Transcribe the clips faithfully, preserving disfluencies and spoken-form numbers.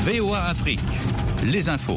V O A Afrique, les infos.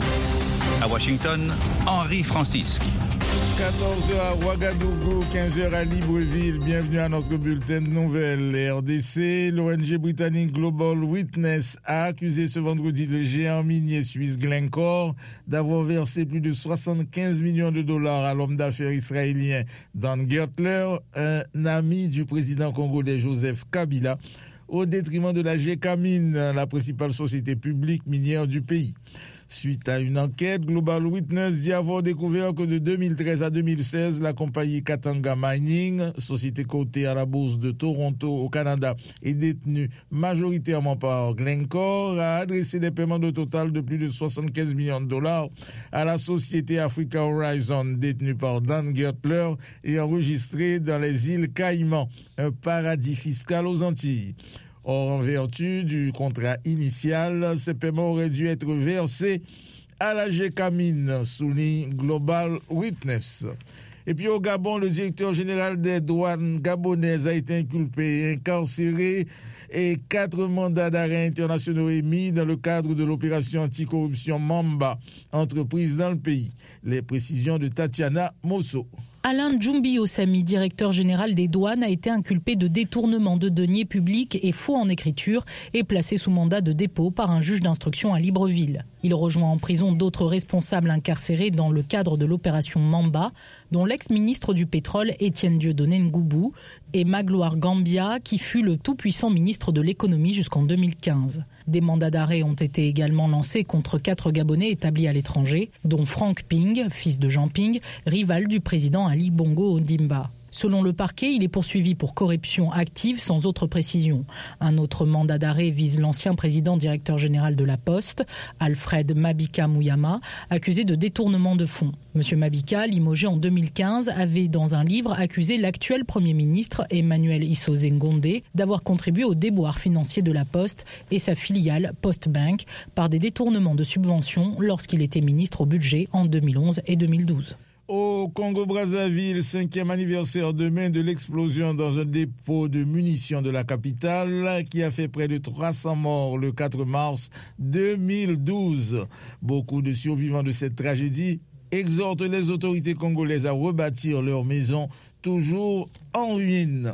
À Washington, Henri Francisque. quatorze heures à Ouagadougou, quinze heures à Libreville. Bienvenue à notre bulletin de nouvelles. R D C, l'O N G britannique Global Witness a accusé ce vendredi le géant minier suisse Glencore d'avoir versé plus de soixante-quinze millions de dollars à l'homme d'affaires israélien Dan Gertler, un ami du président congolais Joseph Kabila, au détriment de la Gécamine, la principale société publique minière du pays. Suite à une enquête, Global Witness dit avoir découvert que de deux mille treize à deux mille seize, la compagnie Katanga Mining, société cotée à la bourse de Toronto au Canada et détenue majoritairement par Glencore, a adressé des paiements de total de plus de soixante-quinze millions de dollars à la société Africa Horizon, détenue par Dan Gertler et enregistrée dans les îles Caïmans, un paradis fiscal aux Antilles. Or, en vertu du contrat initial, ces paiements auraient dû être versés à la Gécamine, souligne Global Witness. Et puis au Gabon, le directeur général des douanes gabonaises a été inculpé, incarcéré et quatre mandats d'arrêt internationaux émis dans le cadre de l'opération anticorruption Mamba, entreprise dans le pays. Les précisions de Tatiana Mosso. Alain Djoumbi Ossami, directeur général des douanes, a été inculpé de détournement de deniers publics et faux en écriture et placé sous mandat de dépôt par un juge d'instruction à Libreville. Il rejoint en prison d'autres responsables incarcérés dans le cadre de l'opération Mamba, dont l'ex-ministre du pétrole Étienne Dieudonné Ngoubou et Magloire Gambia, qui fut le tout-puissant ministre de l'économie jusqu'en deux mille quinze. Des mandats d'arrêt ont été également lancés contre quatre Gabonais établis à l'étranger, dont Franck Ping, fils de Jean Ping, rival du président Ali Bongo Ondimba. Selon le parquet, il est poursuivi pour corruption active sans autre précision. Un autre mandat d'arrêt vise l'ancien président directeur général de la Poste, Alfred Mabika Mouyama, accusé de détournement de fonds. Monsieur Mabika, limogé en deux mille quinze, avait dans un livre accusé l'actuel Premier ministre Emmanuel Issoze Ngondé d'avoir contribué au déboire financier de la Poste et sa filiale Postbank par des détournements de subventions lorsqu'il était ministre au budget en deux mille onze et deux mille douze. Au Congo-Brazzaville, cinquième anniversaire demain de l'explosion dans un dépôt de munitions de la capitale qui a fait près de trois cents morts le quatre mars deux mille douze. Beaucoup de survivants de cette tragédie exhortent les autorités congolaises à rebâtir leurs maisons toujours en ruine.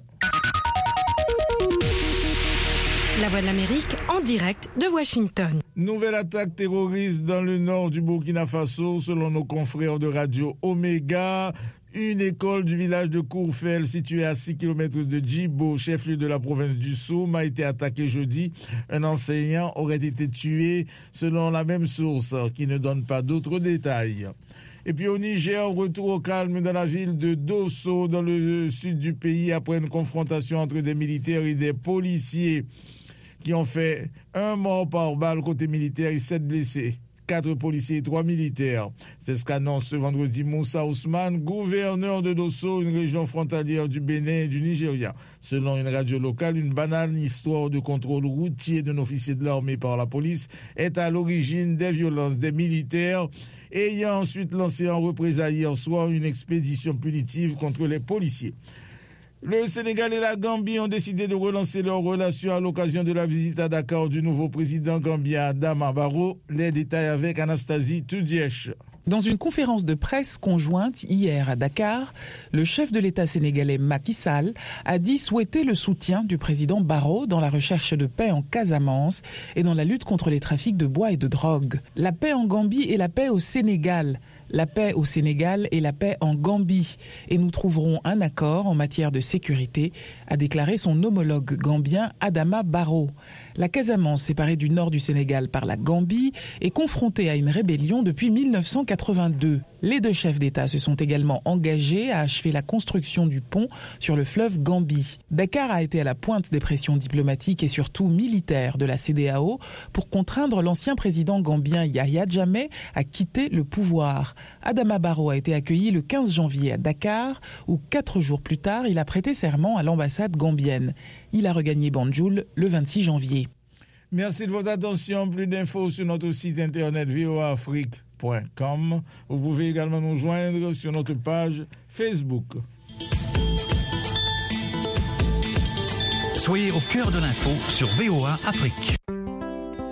La Voix de l'Amérique en direct de Washington. Nouvelle attaque terroriste dans le nord du Burkina Faso, selon nos confrères de Radio Omega. Une école du village de Kourfel, située à six kilomètres de Djibo, chef-lieu de la province du Soum, a été attaquée jeudi. Un enseignant aurait été tué, selon la même source, qui ne donne pas d'autres détails. Et puis au Niger, retour au calme dans la ville de Dosso, dans le sud du pays, après une confrontation entre des militaires et des policiers qui ont fait un mort par balle côté militaire et sept blessés. Quatre policiers et trois militaires. C'est ce qu'annonce ce vendredi Moussa Ousmane, gouverneur de Dosso, une région frontalière du Bénin et du Nigeria. Selon une radio locale, une banale histoire de contrôle routier d'un officier de l'armée par la police est à l'origine des violences des militaires, ayant ensuite lancé en représailles hier soir une expédition punitive contre les policiers. Le Sénégal et la Gambie ont décidé de relancer leurs relations à l'occasion de la visite à Dakar du nouveau président gambien Adama Barrow. Les détails avec Anastasie Toudièche. Dans une conférence de presse conjointe hier à Dakar, le chef de l'État sénégalais Macky Sall a dit souhaiter le soutien du président Barrow dans la recherche de paix en Casamance et dans la lutte contre les trafics de bois et de drogue. La paix en Gambie et la paix au Sénégal. La paix au Sénégal et la paix en Gambie. Et nous trouverons un accord en matière de sécurité, a déclaré son homologue gambien Adama Barrow. La Casamance, séparée du nord du Sénégal par la Gambie, est confrontée à une rébellion depuis mille neuf cent quatre-vingt-deux. Les deux chefs d'État se sont également engagés à achever la construction du pont sur le fleuve Gambie. Dakar a été à la pointe des pressions diplomatiques et surtout militaires de la C E D E A O pour contraindre l'ancien président gambien Yahya Jammeh à quitter le pouvoir. Adama Barrow a été accueilli le quinze janvier à Dakar, où quatre jours plus tard, il a prêté serment à l'ambassade gambienne. Il a regagné Banjul le vingt-six janvier. Merci de votre attention. Plus d'infos sur notre site internet v o a afrique point com. Vous pouvez également nous joindre sur notre page Facebook. Soyez au cœur de l'info sur V O A Afrique.